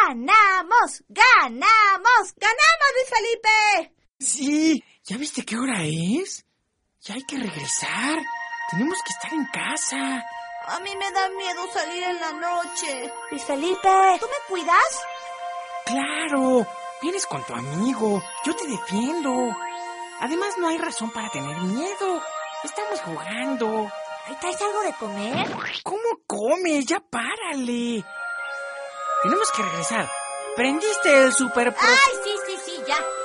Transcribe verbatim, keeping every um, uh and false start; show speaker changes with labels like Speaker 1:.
Speaker 1: ¡Ganamos! ¡Ganamos! ¡Ganamos, Luis Felipe!
Speaker 2: Sí, ¿ya viste qué hora es? Ya hay que regresar. Tenemos que estar en casa.
Speaker 1: A mí me da miedo salir en la noche. Luis Felipe, ¿tú me cuidas?
Speaker 2: Claro, vienes con tu amigo. Yo te defiendo. Además, no hay razón para tener miedo. Estamos jugando.
Speaker 1: ¿Ahí traes algo de comer?
Speaker 2: ¿Cómo comes? Ya párale. Tenemos que regresar. ¿Prendiste el super pro...
Speaker 1: ¡Ay, sí, sí, sí, ya!